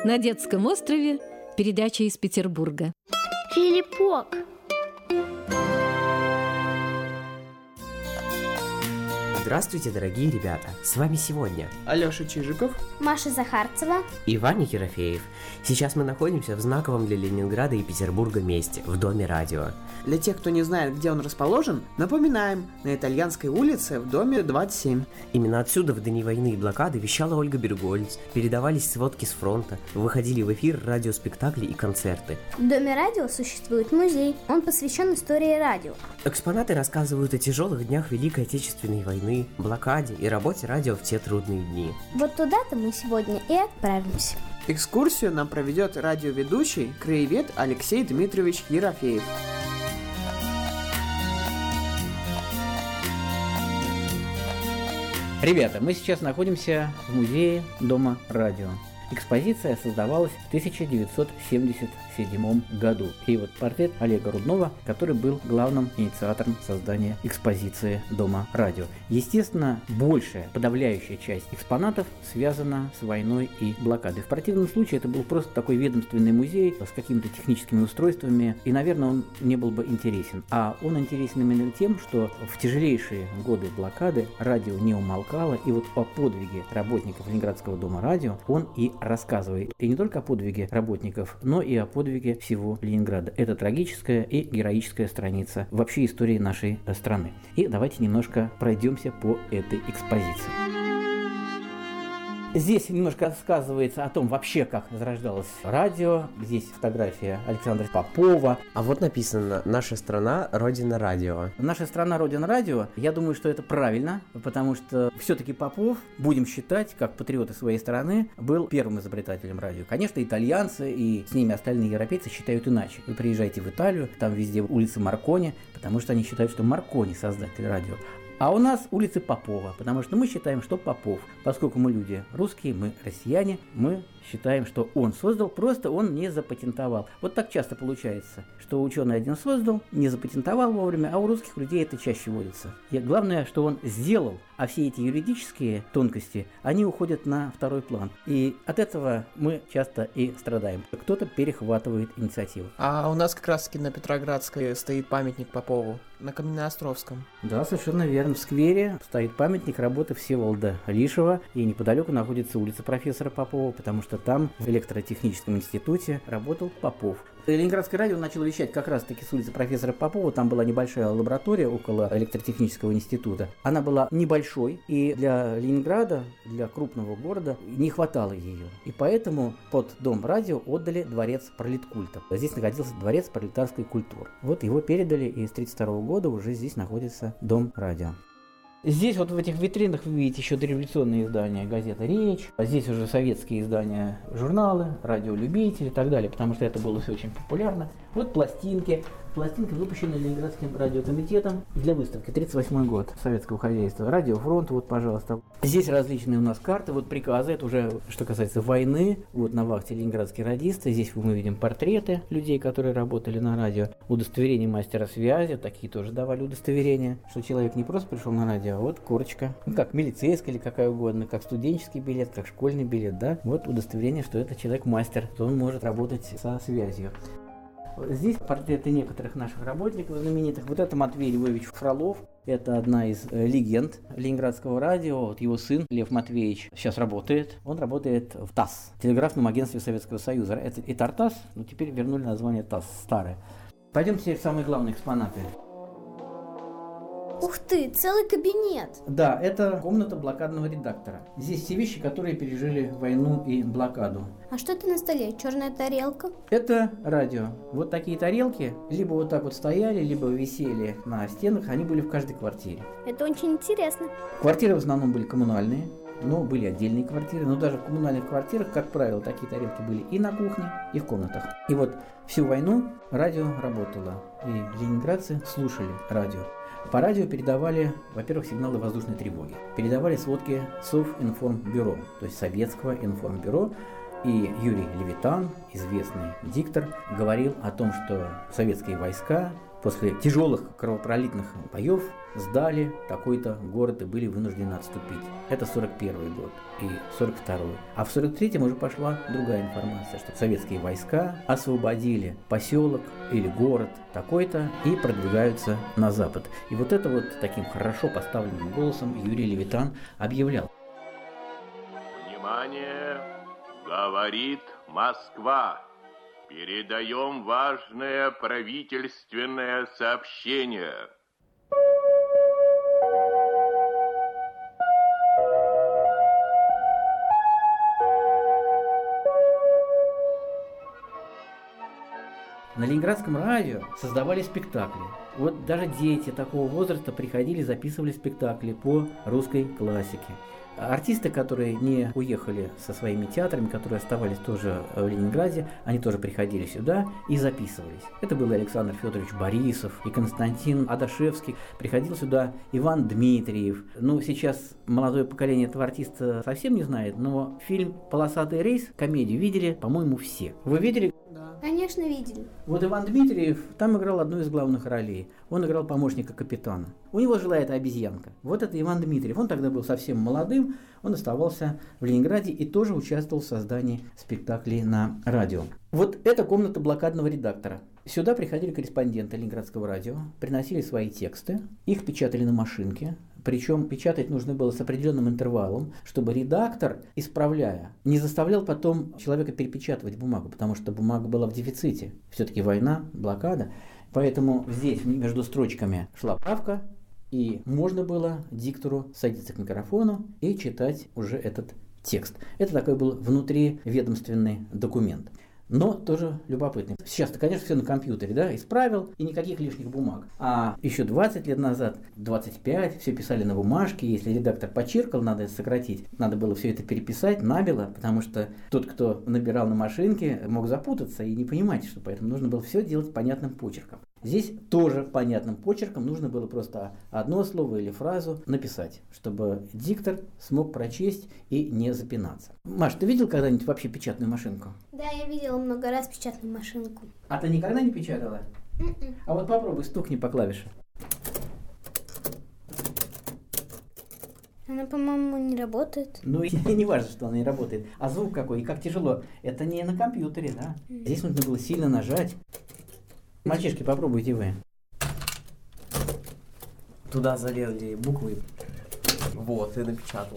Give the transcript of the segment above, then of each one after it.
На детском острове передача из Петербурга. Филиппок. Здравствуйте, дорогие ребята! С вами сегодня Алёша Чижиков, Маша Захарцева и Ваня Ерофеев. Сейчас мы находимся в знаковом для Ленинграда и Петербурга месте, в Доме радио. Для тех, кто не знает, где он расположен, напоминаем, на Итальянской улице в доме 27. Именно отсюда в дни войны и блокады вещала Ольга Бергольц, передавались сводки с фронта, выходили в эфир радиоспектакли и концерты. В Доме радио существует музей, он посвящен истории радио. Экспонаты рассказывают о тяжелых днях Великой Отечественной войны, блокаде и работе радио в те трудные дни. Вот туда-то мы сегодня и отправимся. Экскурсию нам проведет радиоведущий, краевед Алексей Дмитриевич Ерофеев. Ребята, мы сейчас находимся в музее Дома радио. Экспозиция создавалась в 1977 году. И вот портрет Олега Руднова, который был главным инициатором создания экспозиции Дома радио. Естественно, большая, подавляющая часть экспонатов связана с войной и блокадой. В противном случае это был просто такой ведомственный музей с какими-то техническими устройствами, и, наверное, он не был бы интересен. А он интересен именно тем, что в тяжелейшие годы блокады радио не умолкало, и вот о подвиге работников Ленинградского Дома радио он и рассказывает. И не только о подвиге работников, но и о подвиге всего Ленинграда. Это трагическая и героическая страница вообще истории нашей страны. И давайте немножко пройдемся по этой экспозиции. Здесь немножко рассказывается о том вообще, как зарождалось радио. Здесь фотография Александра Попова. А вот написано «Наша страна – Родина радио». Наша страна – Родина радио. Я думаю, что это правильно, потому что все-таки Попов, будем считать, как патриоты своей страны, был первым изобретателем радио. Конечно, итальянцы и с ними остальные европейцы считают иначе. Вы приезжаете в Италию, там везде улица Маркони, потому что они считают, что Маркони – создатель радио. А у нас улицы Попова, потому что мы считаем, что Попов, поскольку мы люди русские, мы россияне, мы считаем, что он создал, просто он не запатентовал. Вот так часто получается, что ученый один создал, не запатентовал вовремя, а у русских людей это чаще водится. И главное, что он сделал, а все эти юридические тонкости, они уходят на второй план. И от этого мы часто и страдаем. Кто-то перехватывает инициативу. А у нас как раз-таки на Петроградской стоит памятник Попову, на Каменноостровском. Да, совершенно верно. В сквере стоит памятник работы Всеволода Лишева, и неподалеку находится улица профессора Попова, потому что там в электротехническом институте работал Попов. Ленинградское радио начало вещать как раз-таки с улицы профессора Попова. Там была небольшая лаборатория около электротехнического института. Она была небольшой, и для Ленинграда, для крупного города, не хватало ее. И поэтому под Дом радио отдали дворец пролеткульта. Здесь находился дворец пролетарской культуры. Вот его передали, и с 1932 года уже здесь находится Дом радио. Здесь вот в этих витринах вы видите еще дореволюционные издания газеты «Речь». А здесь уже советские издания, журналы, радиолюбители и так далее, потому что это было все очень популярно. Вот пластинки. Пластинки выпущены Ленинградским радиокомитетом для выставки. 1938 год советского хозяйства. Радиофронт, вот, пожалуйста. Здесь различные у нас карты, вот приказы, это уже что касается войны. Вот на вахте ленинградские радисты. Здесь мы видим портреты людей, которые работали на радио. Удостоверение мастера связи, такие тоже давали удостоверения, что человек не просто пришел на радио, а вот корочка. Ну, как милицейская или какая угодно, как студенческий билет, как школьный билет, да. Вот удостоверение, что это человек мастер, что он может работать со связью. Здесь портреты некоторых наших работников знаменитых. Вот это Матвей Львович Фролов. Это одна из легенд Ленинградского радио. Вот его сын Лев Матвеевич сейчас работает. Он работает в ТАСС, телеграфном агентстве Советского Союза. Это и ТАРТАСС, но теперь вернули название ТАСС, старое. Пойдемте в самые главные экспонаты. Ух ты, целый кабинет! Да, это комната блокадного редактора. Здесь все вещи, которые пережили войну и блокаду. А что это на столе? Черная тарелка? Это радио. Вот такие тарелки либо вот так вот стояли, либо висели на стенах. Они были в каждой квартире. Это очень интересно. Квартиры в основном были коммунальные, но были отдельные квартиры. Но даже в коммунальных квартирах, как правило, такие тарелки были и на кухне, и в комнатах. И вот всю войну радио работало. И ленинградцы слушали радио. По радио передавали, во-первых, сигналы воздушной тревоги. Передавали сводки Совинформбюро, то есть советского информбюро. И Юрий Левитан, известный диктор, говорил о том, что советские войска после тяжелых кровопролитных боев сдали такой-то город и были вынуждены отступить. Это 41 год и 42-й. А в 43-м уже пошла другая информация, что советские войска освободили поселок или город такой-то и продвигаются на запад. И вот это вот таким хорошо поставленным голосом Юрий Левитан объявлял. Внимание! Говорит Москва. Передаем важное правительственное сообщение. На Ленинградском радио создавали спектакли. Вот даже дети такого возраста приходили, записывали спектакли по русской классике. Артисты, которые не уехали со своими театрами, которые оставались тоже в Ленинграде, они тоже приходили сюда и записывались. Это был Александр Федорович Борисов и Константин Адашевский. Приходил сюда Иван Дмитриев. Ну, сейчас молодое поколение этого артиста совсем не знает, но фильм «Полосатый рейс», комедию, видели, по-моему, все. Вы видели? Да. Конечно, видели. Вот Иван Дмитриев там играл одну из главных ролей. Он играл помощника капитана. У него жила эта обезьянка. Вот это Иван Дмитриев. Он тогда был совсем молодым. Он оставался в Ленинграде и тоже участвовал в создании спектаклей на радио. Вот это комната блокадного редактора. Сюда приходили корреспонденты Ленинградского радио, приносили свои тексты, их печатали на машинке. Причем печатать нужно было с определенным интервалом, чтобы редактор, исправляя, не заставлял потом человека перепечатывать бумагу, потому что бумага была в дефиците. Все-таки война, блокада. Поэтому здесь между строчками шла правка, и можно было диктору садиться к микрофону и читать уже этот текст. Это такой был внутриведомственный документ. Но тоже любопытный. Сейчас-то, конечно, все на компьютере, да, исправил, и никаких лишних бумаг. А еще 20 лет назад, 25, все писали на бумажке. Если редактор почиркал, надо это сократить. Надо было все это переписать набело, потому что тот, кто набирал на машинке, мог запутаться и не понимать, что поэтому нужно было все делать понятным почерком. Здесь тоже понятным почерком нужно было просто одно слово или фразу написать, чтобы диктор смог прочесть и не запинаться. Маш, ты видел когда-нибудь вообще печатную машинку? Да, я видела много раз печатную машинку. А ты никогда не печатала? А вот попробуй, стукни по клавише. Она, по-моему, не работает. Ну и не важно, что она не работает. А звук какой и как тяжело. Это не на компьютере, да? Здесь нужно было сильно нажать. Мальчишки, попробуйте вы. Туда залезли буквы. Вот, и напечатал.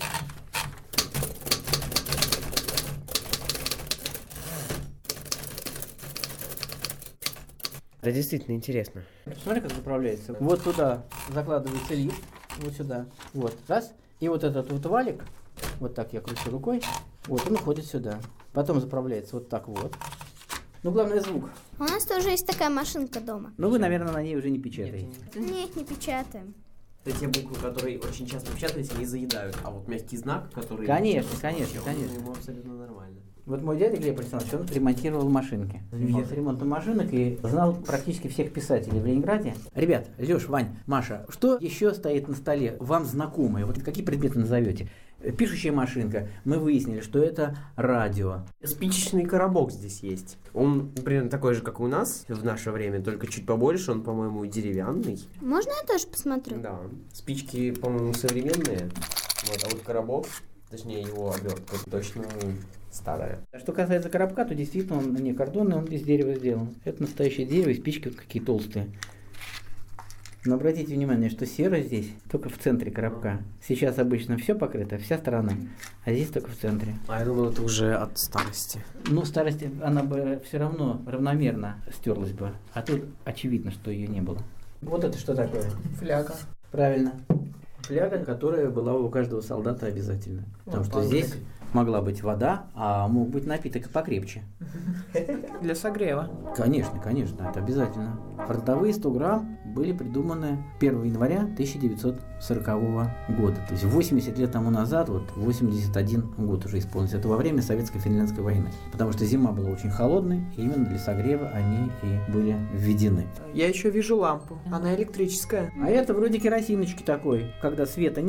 Это действительно интересно. Смотри, как заправляется. Вот туда закладывается лист, вот сюда. Вот, раз. И вот этот вот валик, вот так я кручу рукой, вот он уходит сюда. Потом заправляется вот так вот. Ну, главное звук. У нас тоже есть такая машинка дома. Ну, вы, наверное, на ней уже не печатаете. Нет, не печатаем. Это те буквы, которые очень часто печатались, они заедают. А вот мягкий знак, который... Конечно. Ему абсолютно нормально. Вот мой дядя Глеб Александрович, он ремонтировал машинки. Занимался ремонтом машинок и знал практически всех писателей в Ленинграде. Ребят, Лёш, Вань, Маша, что еще стоит на столе, вам знакомые? Вот какие предметы назовете? Пишущая машинка. Мы выяснили, что это радио. Спичечный коробок здесь есть. Он примерно такой же, как у нас в наше время, только чуть побольше. Он, по-моему, деревянный. Можно я тоже посмотрю? Да. Спички, по-моему, современные. Вот, а вот коробок, точнее его обертка, точно старая. Что касается коробка, то действительно он не кордонный, он из дерева сделан. Это настоящее дерево, и спички вот какие толстые. Но обратите внимание, что сера здесь только в центре коробка. Сейчас обычно все покрыто, вся сторона, а здесь только в центре. А я думал, это уже от старости. Ну, старость, она бы все равно равномерно стерлась бы, а тут очевидно, что ее не было. Вот это что такое? Фляга. Правильно. Фляга, которая была у каждого солдата обязательно. Потому что здесь могла быть вода, а мог быть напиток покрепче. Для согрева. Конечно, это обязательно. Фронтовые 100 грамм были придуманы 1 января 1940 года. То есть 80 лет тому назад, вот 81 год уже исполнился. Это во время Советско-финляндской войны. Потому что зима была очень холодной, и именно для согрева они и были введены. Я еще вижу лампу. Она электрическая. А это вроде керосиночки такой. Когда света нет,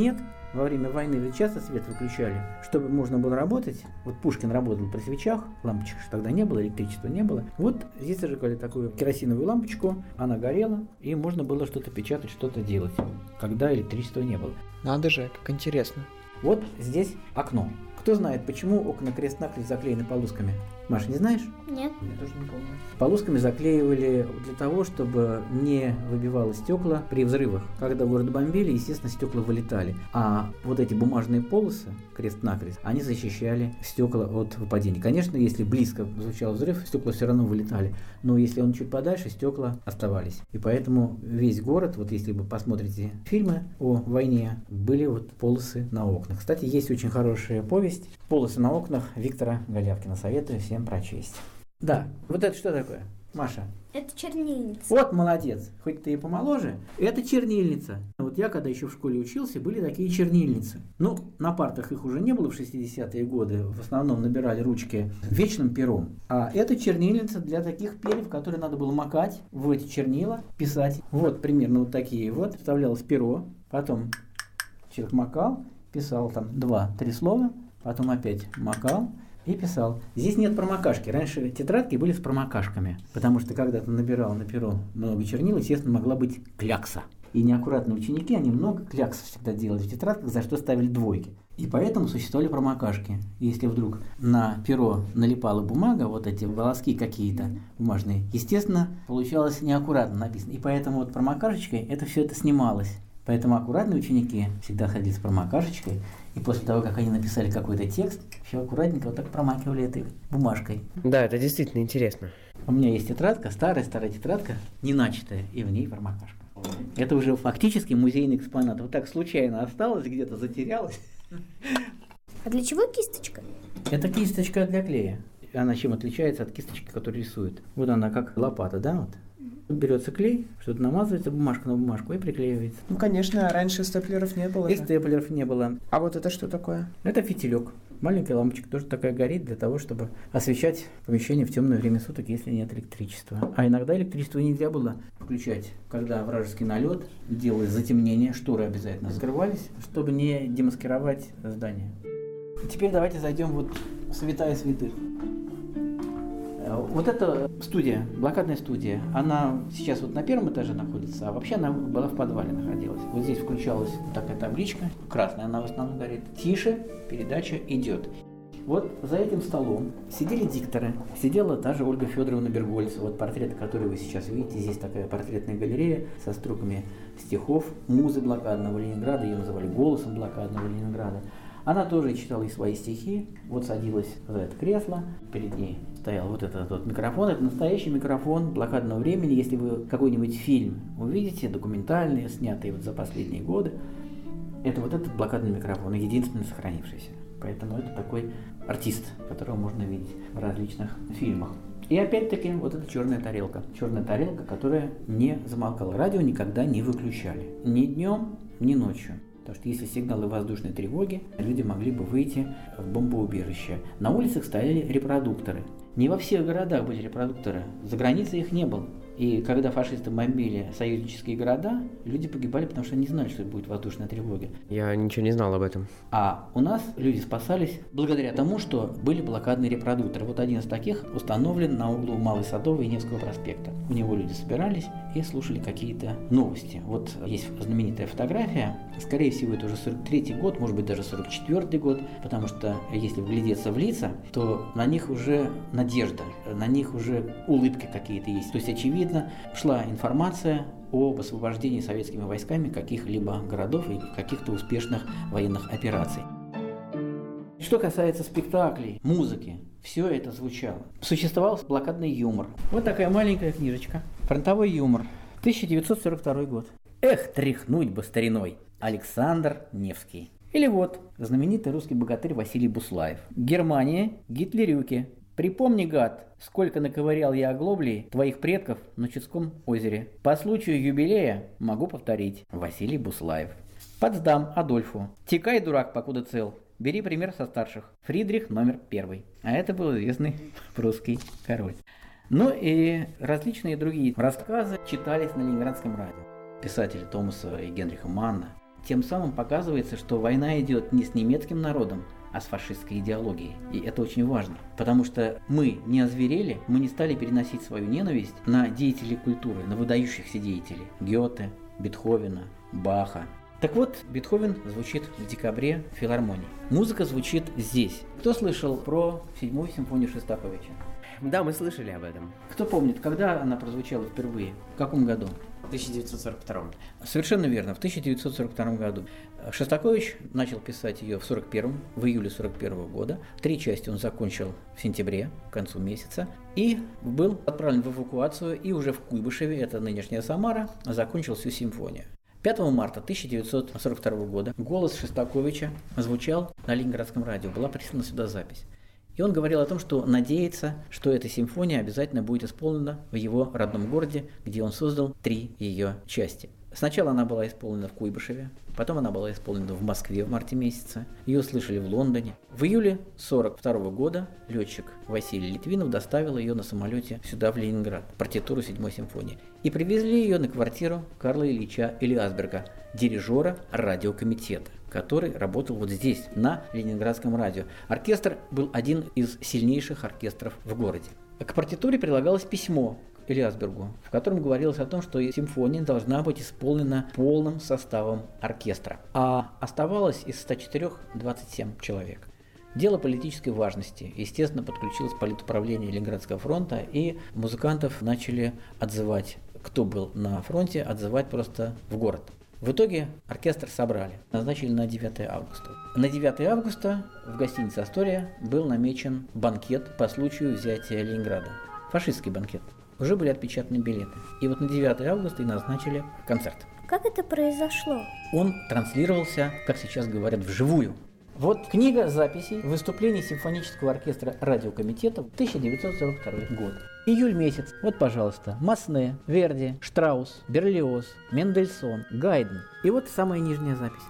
во время войны ведь часто свет выключали, чтобы можно было работать. Вот Пушкин работал при свечах, лампочек тогда не было, электричества не было. Вот здесь зажигали такую керосиновую лампочку, она горела, и можно было что-то печатать, что-то делать, когда электричества не было. Надо же, как интересно. Вот здесь окно. Кто знает, почему окна крест-накрест заклеены полосками? Маша, не знаешь? Нет. Я тоже не помню. Полосками заклеивали для того, чтобы не выбивало стекла при взрывах. Когда город бомбили, естественно, стекла вылетали. А вот эти бумажные полосы, крест-накрест, они защищали стекла от выпадения. Конечно, если близко звучал взрыв, стекла все равно вылетали. Но если он чуть подальше, стекла оставались. И поэтому весь город, вот если вы посмотрите фильмы о войне, были вот полосы на окнах. Кстати, есть очень хорошая повесть «Полосы на окнах» Виктора Голявкина. Советую всем прочесть. Да, вот это что такое, Маша? Это чернильница. Вот молодец, хоть ты и помоложе, это чернильница. Вот я, когда еще в школе учился, были такие чернильницы. Ну, на партах их уже не было в 60-е годы, в основном набирали ручки вечным пером. А это чернильница для таких перьев, которые надо было макать в эти чернила, писать. Вот примерно вот такие вот, вставлялось перо, потом человек макал, писал там 2-3 слова, потом опять макал и писал. Здесь нет промокашки. Раньше тетрадки были с промокашками, потому что когда ты набирал на перо много чернил, естественно, могла быть клякса. И неаккуратные ученики, они много клякс всегда делали в тетрадках, за что ставили двойки. И поэтому существовали промокашки. Если вдруг на перо налипала бумага, вот эти волоски какие-то бумажные, естественно, получалось неаккуратно написано. И поэтому вот промокашечкой это все это снималось. Поэтому аккуратные ученики всегда ходили с промокашечкой, и после того, как они написали какой-то текст, все аккуратненько вот так промакивали этой бумажкой. Да, это действительно интересно. У меня есть тетрадка, старая тетрадка, не начатая, и в ней промокашка. Это уже фактически музейный экспонат. Вот так случайно осталось, где-то затерялось. А для чего кисточка? Это кисточка для клея. Она чем отличается от кисточки, которую рисуют? Вот она как лопата, да, вот. Берется клей, что-то намазывается, бумажка на бумажку и приклеивается. Ну, конечно, раньше степлеров не было. И степлеров не было. А вот это что такое? Это фитилек. Маленькая лампочка тоже такая горит для того, чтобы освещать помещение в темное время суток, если нет электричества. А иногда электричество нельзя было включать, когда вражеский налет, делалось затемнение, шторы обязательно закрывались, чтобы не демаскировать здание. Теперь давайте зайдем вот в святая святых. Вот эта студия, блокадная студия, она сейчас вот на первом этаже находится, а вообще она была в подвале находилась. Вот здесь включалась такая табличка, красная она в основном горит. Тише, передача идет. Вот за этим столом сидели дикторы, сидела та же Ольга Федоровна Бергольцева, вот портреты, которые вы сейчас видите, здесь такая портретная галерея со строками стихов музы блокадного Ленинграда, ее называли голосом блокадного Ленинграда. Она тоже читала и свои стихи, вот садилась за это кресло, перед ней стоял вот этот вот микрофон. Это настоящий микрофон блокадного времени. Если вы какой-нибудь фильм увидите, документальный, снятый вот за последние годы, это вот этот блокадный микрофон, единственный сохранившийся. Поэтому это такой артист, которого можно видеть в различных фильмах. И опять-таки вот эта черная тарелка. Черная тарелка, которая не замолкала. Радио никогда не выключали. Ни днем, ни ночью. Потому что если сигналы воздушной тревоги, люди могли бы выйти в бомбоубежище. На улицах стояли репродукторы. Не во всех городах были репродукторы. За границей их не было. И когда фашисты бомбили союзнические города, люди погибали, потому что не знали, что будет воздушная тревога. Я ничего не знал об этом. А у нас люди спасались благодаря тому, что были блокадные репродукторы. Вот один из таких установлен на углу Малой Садовой и Невского проспекта. У него люди собирались и слушали какие-то новости. Вот есть знаменитая фотография. Скорее всего, это уже 43-й год, может быть, даже 44-й год, потому что если вглядеться в лица, то на них уже надежда, на них уже улыбки какие-то есть. То есть, очевидно, шла информация об освобождении советскими войсками каких-либо городов и каких-то успешных военных операций. Что касается спектаклей, музыки, все это звучало. Существовал блокадный юмор. Вот такая маленькая книжечка. Фронтовой юмор. 1942 год. Эх, тряхнуть бы стариной. Александр Невский. Или вот знаменитый русский богатырь Василий Буслаев. Германия, гитлерюки. Припомни, гад, сколько наковырял я оглоблей твоих предков на Чудском озере. По случаю юбилея могу повторить. Василий Буслаев. Потсдам Адольфу. Текай, дурак, покуда цел. Бери пример со старших. Фридрих номер 1. А это был известный прусский король. Ну и различные другие рассказы читались на Ленинградском радио. Писатели Томаса и Генриха Манна. Тем самым показывается, что война идет не с немецким народом, а с фашистской идеологией. И это очень важно, потому что мы не озверели, мы не стали переносить свою ненависть на деятелей культуры, на выдающихся деятелей Гёте, Бетховена, Баха. Так вот, Бетховен звучит в декабре в филармонии. Музыка звучит здесь. Кто слышал про 7-ю симфонию Шостаковича? Да, мы слышали об этом. Кто помнит, когда она прозвучала впервые? В каком году? В 1942. Совершенно верно, в 1942 году. Шостакович начал писать ее в июле 1941 года. 3 части он закончил в сентябре, к концу месяца, и был отправлен в эвакуацию, и уже в Куйбышеве, это нынешняя Самара, закончил всю симфонию. 5 марта 1942 года голос Шостаковича звучал на Ленинградском радио, была прислана сюда запись. И он говорил о том, что надеется, что эта симфония обязательно будет исполнена в его родном городе, где он создал 3 ее части. Сначала она была исполнена в Куйбышеве, потом она была исполнена в Москве в марте месяце, ее слышали в Лондоне. В июле 1942 года летчик Василий Литвинов доставил ее на самолете сюда, в Ленинград, партитуру 7-й симфонии. И привезли ее на квартиру Карла Ильича Элиасберга, дирижера радиокомитета, который работал вот здесь, на Ленинградском радио. Оркестр был один из сильнейших оркестров в городе. К партитуре прилагалось письмо Элиасбергу, в котором говорилось о том, что симфония должна быть исполнена полным составом оркестра, а оставалось из 104 27 человек. Дело политической важности. Естественно, подключилось политуправление Ленинградского фронта, и музыкантов начали отзывать, кто был на фронте, отзывать просто в город. В итоге оркестр собрали, назначили на 9 августа. На 9 августа в гостинице «Астория» был намечен банкет по случаю взятия Ленинграда. Фашистский банкет. Уже были отпечатаны билеты. И вот на 9 августа и назначили концерт. Как это произошло? Он транслировался, как сейчас говорят, вживую. Вот книга записей выступлений симфонического оркестра радиокомитета 1942 год. Июль месяц. Вот, пожалуйста, Масне, Верди, Штраус, Берлиоз, Мендельсон, Гайден. И вот самая нижняя запись.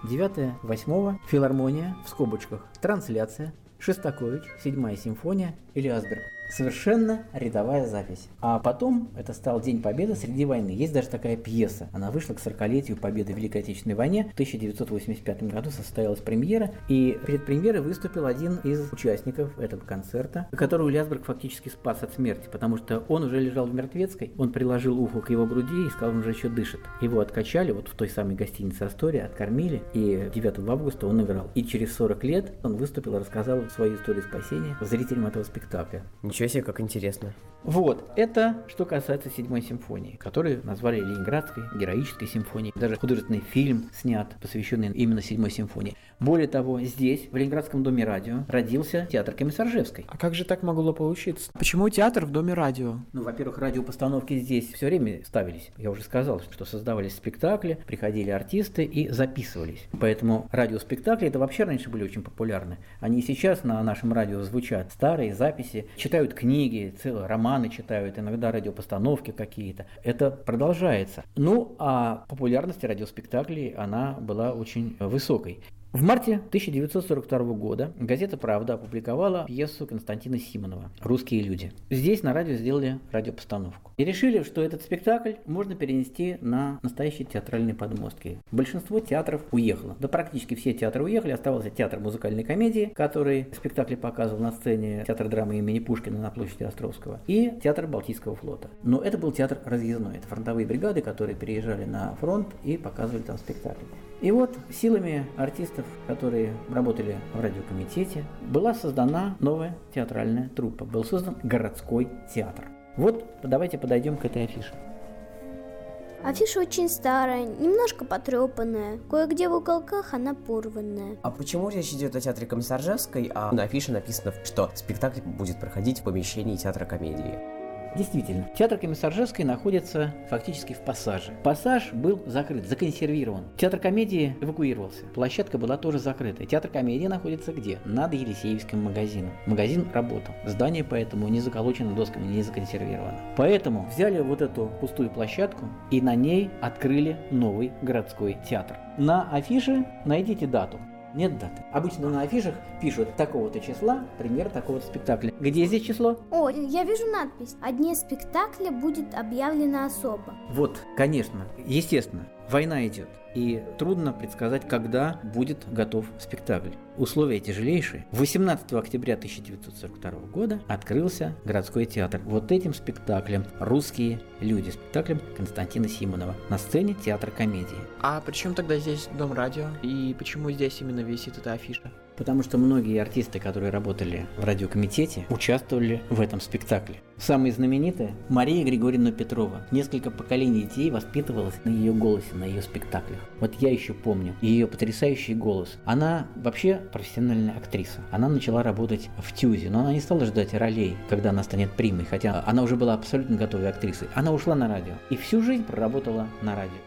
9-8 филармония, в скобочках, трансляция, Шостакович, 7-я симфония, Элиасберг. Совершенно рядовая запись. А потом это стал День Победы среди войны. Есть даже такая пьеса. Она вышла к 40-летию Победы в Великой Отечественной войне. В 1985 году состоялась премьера. И перед премьерой выступил один из участников этого концерта, которого Элиасберг фактически спас от смерти, потому что он уже лежал в мертвецкой. Он приложил ухо к его груди и сказал, он уже еще дышит. Его откачали вот в той самой гостинице «Астория», откормили. И 9 августа он играл. И через 40 лет он выступил и рассказал свою историю спасения зрителям этого спектакля. Ничего себе, как интересно. Вот, это что касается 7-й симфонии, которую назвали Ленинградской героической симфонией. Даже художественный фильм снят, посвященный именно 7-й симфонии. Более того, здесь, в Ленинградском доме радио, родился театр Комиссаржевской. А как же так могло получиться? Почему театр в доме радио? Ну, во-первых, радиопостановки здесь все время ставились. Я уже сказал, что создавались спектакли, приходили артисты и записывались. Поэтому радиоспектакли это вообще раньше были очень популярны. Они и сейчас на нашем радио звучат. Старые записи, читают книги, целые романы читают, иногда радиопостановки какие-то. Это продолжается. Ну, а популярность радиоспектаклей, она была очень высокой. В марте 1942 года газета «Правда» опубликовала пьесу Константина Симонова «Русские люди». Здесь на радио сделали радиопостановку. И решили, что этот спектакль можно перенести на настоящие театральные подмостки. Большинство театров уехало. Да практически все театры уехали. Оставался театр музыкальной комедии, который спектакли показывал на сцене театр драмы имени Пушкина на площади Островского, и театр Балтийского флота. Но это был театр разъездной. Это фронтовые бригады, которые переезжали на фронт и показывали там спектакли. И вот силами артистов, которые работали в радиокомитете, была создана новая театральная труппа. Был создан городской театр. Вот давайте подойдем к этой афише. Афиша очень старая, немножко потрепанная, кое-где в уголках она порванная. А почему речь идет о театре Комиссаржевской, а на афише написано, что спектакль будет проходить в помещении театра комедии? Действительно, театр Комиссаржевской находится фактически в Пассаже. Пассаж был закрыт, законсервирован. Театр комедии эвакуировался. Площадка была тоже закрыта. Театр комедии находится где? Над Елисеевским магазином. Магазин работал. Здание поэтому не заколочено досками, не законсервировано. Поэтому взяли вот эту пустую площадку и на ней открыли новый городской театр. На афише найдите дату. Нет даты. Обычно на афишах пишут такого-то числа, пример такого-то спектакля. Где здесь число? О, я вижу надпись. О дне спектакля будет объявлено особо. Вот, конечно, естественно. Война идет, и трудно предсказать, когда будет готов спектакль. Условия тяжелейшие. 18 октября 1942 года открылся городской театр. Вот этим спектаклем «Русские люди», спектаклем Константина Симонова на сцене театра комедии. А при чем тогда здесь Дом радио? И почему здесь именно висит эта афиша? Потому что многие артисты, которые работали в радиокомитете, участвовали в этом спектакле. Самые знаменитые – Мария Григорьевна Петрова. Несколько поколений детей воспитывалось на ее голосе, на ее спектаклях. Вот я еще помню ее потрясающий голос. Она вообще профессиональная актриса. Она начала работать в ТЮЗе, но она не стала ждать ролей, когда она станет примой, хотя она уже была абсолютно готовой актрисой. Она ушла на радио и всю жизнь проработала на радио.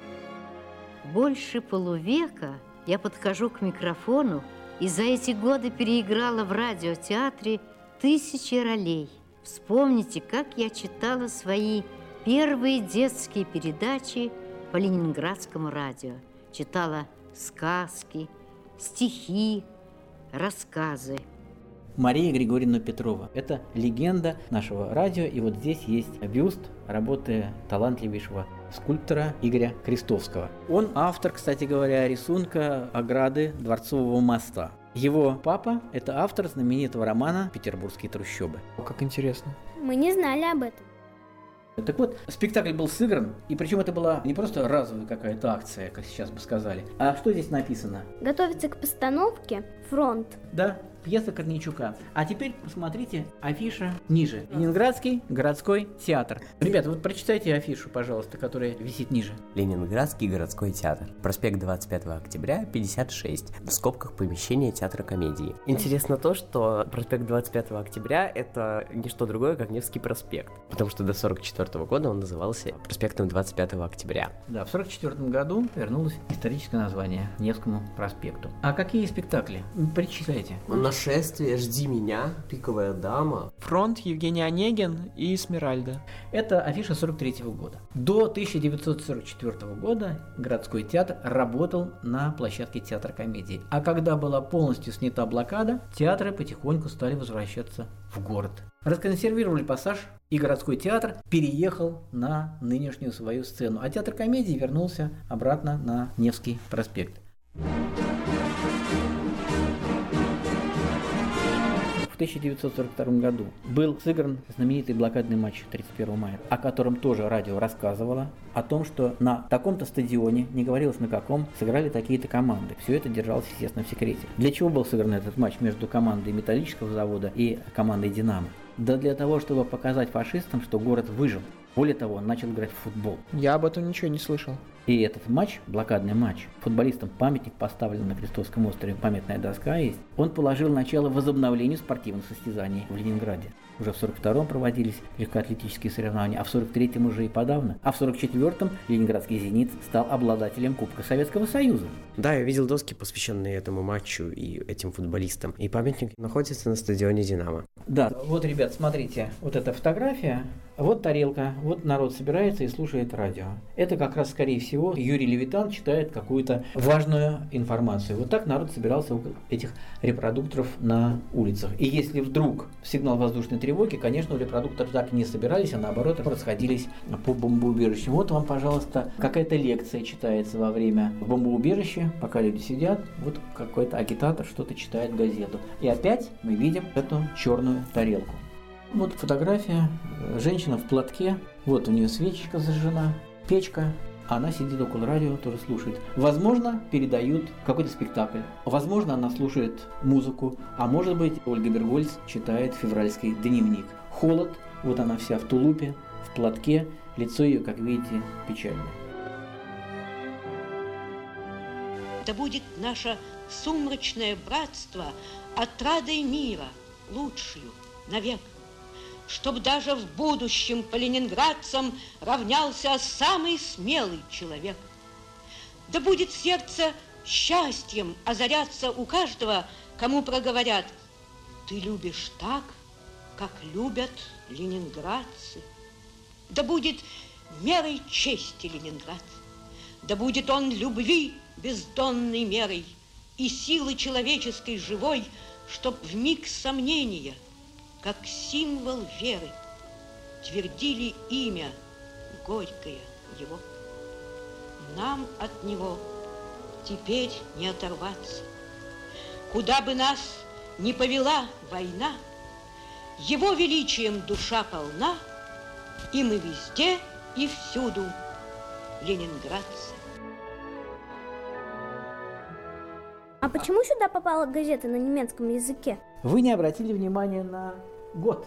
Больше полувека я подхожу к микрофону и за эти годы переиграла в радиотеатре тысячи ролей. Вспомните, как я читала свои первые детские передачи по ленинградскому радио. Читала сказки, стихи, рассказы. Мария Григорьевна Петрова. Это легенда нашего радио. И вот здесь есть бюст работы талантливейшего скульптора Игоря Крестовского. Он автор, кстати говоря, рисунка ограды Дворцового моста. Его папа – это автор знаменитого романа «Петербургские трущобы». Как интересно. Мы не знали об этом. Так вот, спектакль был сыгран, и причем это была не просто разовая какая-то акция, как сейчас бы сказали. А что здесь написано? Готовится к постановке «Фронт». Да, пьеса Корнейчука. А теперь посмотрите афиша ниже. Ленинградский городской театр. Ребята, вот прочитайте афишу, пожалуйста, которая висит ниже. Ленинградский городской театр. Проспект 25 октября, 56. В скобках помещение театра комедии. Интересно то, что проспект 25 октября это не что другое, как Невский проспект. Потому что до 1944 года он назывался проспектом 25 октября. Да, в 1944 году вернулось историческое название Невскому проспекту. А какие спектакли? Перечисляйте. Нашествие, Жди меня, Пиковая дама. Фронт, Евгений Онегин и Эсмеральда. Это афиша 1943 года. До 1944 года городской театр работал на площадке театра комедии. А когда была полностью снята блокада, театры потихоньку стали возвращаться в город. Расконсервировали пассаж, и городской театр переехал на нынешнюю свою сцену. А театр комедии вернулся обратно на Невский проспект. В 1942 году был сыгран знаменитый блокадный матч 31 мая, о котором тоже радио рассказывало, о том, что на таком-то стадионе, не говорилось на каком, сыграли такие-то команды. Все это держалось, естественно, в секрете. Для чего был сыгран этот матч между командой Металлического завода и командой Динамо? Да для того, чтобы показать фашистам, что город выжил. Более того, он начал играть в футбол. Я об этом ничего не слышал. И этот матч, блокадный матч, футболистам памятник поставлен на Крестовском острове, памятная доска есть, он положил начало возобновлению спортивных состязаний в Ленинграде. Уже в 1942-м проводились легкоатлетические соревнования, а в 1943-м уже и подавно. А в 1944-м ленинградский «Зенит» стал обладателем Кубка Советского Союза. Да, я видел доски, посвященные этому матчу и этим футболистам. И памятник находится на стадионе «Динамо». Да, вот, ребят, смотрите, вот эта фотография, вот тарелка, вот народ собирается и слушает радио. Это как раз, скорее всего, Юрий Левитан читает какую-то важную информацию. Вот так народ собирался около этих репродукторов на улицах. И если вдруг сигнал воздушной тревоги, конечно, у репродукторов так и не собирались, а наоборот расходились по бомбоубежищам. Вот вам, пожалуйста, какая-то лекция читается во время бомбоубежища, пока люди сидят, вот какой-то агитатор что-то читает газету. И опять мы видим эту черную тарелку. Вот фотография, женщина в платке, вот у нее свечечка зажжена, печка, она сидит около радио, тоже слушает. Возможно, передают какой-то спектакль, возможно, она слушает музыку, а может быть, Ольга Бергольц читает февральский дневник. Холод, вот она вся в тулупе, в платке, лицо ее, как видите, печальное. Да будет наше сумрачное братство отрадой мира, лучшую навек, чтоб даже в будущем по ленинградцам равнялся самый смелый человек. Да будет сердце счастьем озаряться у каждого, кому проговорят: ты любишь так, как любят ленинградцы. Да будет мерой чести Ленинград, да будет он любви бездонной мерой и силы человеческой живой, чтоб в миг сомнения, как символ веры, твердили имя горькое его. нам от него теперь не оторваться. Куда бы нас ни повела война, его величием душа полна, и мы везде и всюду ленинградцы. А почему сюда попала газета на немецком языке? Вы не обратили внимания на год.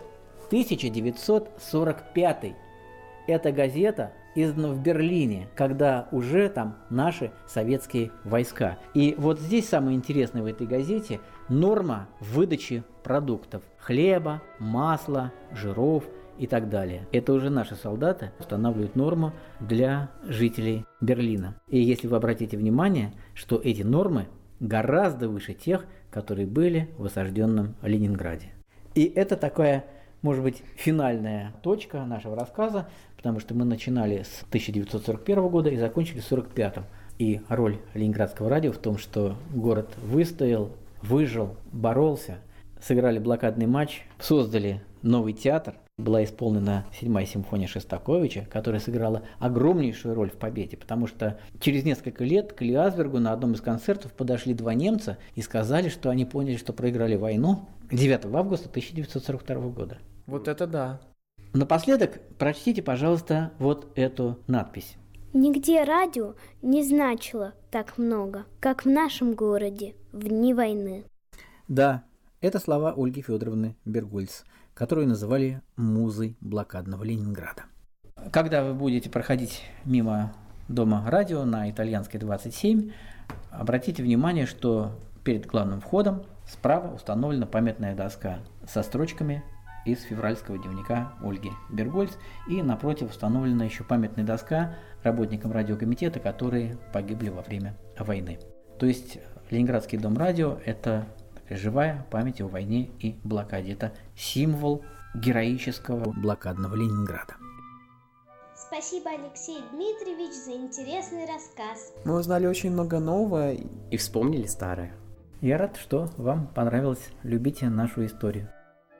1945. Эта газета издана в Берлине, когда уже там наши советские войска. И вот здесь самое интересное в этой газете – норма выдачи продуктов. Хлеба, масла, жиров и так далее. Это уже наши солдаты устанавливают норму для жителей Берлина. И если вы обратите внимание, что эти нормы гораздо выше тех, которые были в осажденном Ленинграде. И это такая, может быть, финальная точка нашего рассказа, потому что мы начинали с 1941 года и закончили с 1945. И роль Ленинградского радио в том, что город выстоял, выжил, боролся, сыграли блокадный матч, создали новый театр. Была исполнена 7-я симфония Шостаковича, которая сыграла огромнейшую роль в победе, потому что через несколько лет к Лиасбергу на одном из концертов подошли два немца и сказали, что они поняли, что проиграли войну 9 августа 1942 года. Вот это да. Напоследок прочтите, пожалуйста, вот эту надпись. Нигде радио не значило так много, как в нашем городе в дни войны. Да, это слова Ольги Федоровны Бергольц, которую называли музой блокадного Ленинграда. Когда вы будете проходить мимо дома радио на Итальянской 27, обратите внимание, что перед главным входом справа установлена памятная доска со строчками из февральского дневника Ольги Бергольц, и напротив установлена еще памятная доска работникам радиокомитета, которые погибли во время войны. То есть Ленинградский дом радио – это живая память о войне и блокаде. Это символ героического блокадного Ленинграда. Спасибо, Алексей Дмитриевич, за интересный рассказ. Мы узнали очень много нового. И вспомнили старое. Я рад, что вам понравилось. Любите нашу историю.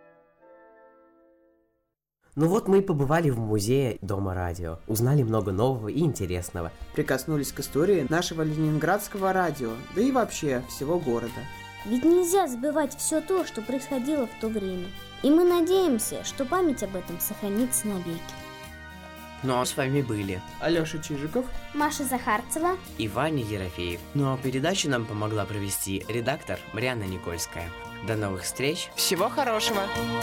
Ну вот мы и побывали в музее Дома радио, узнали много нового и интересного. Прикоснулись к истории нашего ленинградского радио, да и вообще всего города. Ведь нельзя забывать все то, что происходило в то время. И мы надеемся, что память об этом сохранится навеки. Ну а с вами были Алеша Чижиков, Маша Захарцева и Ваня Ерофеев. Ну а передачу нам помогла провести редактор Марьяна Никольская. До новых встреч! всего хорошего!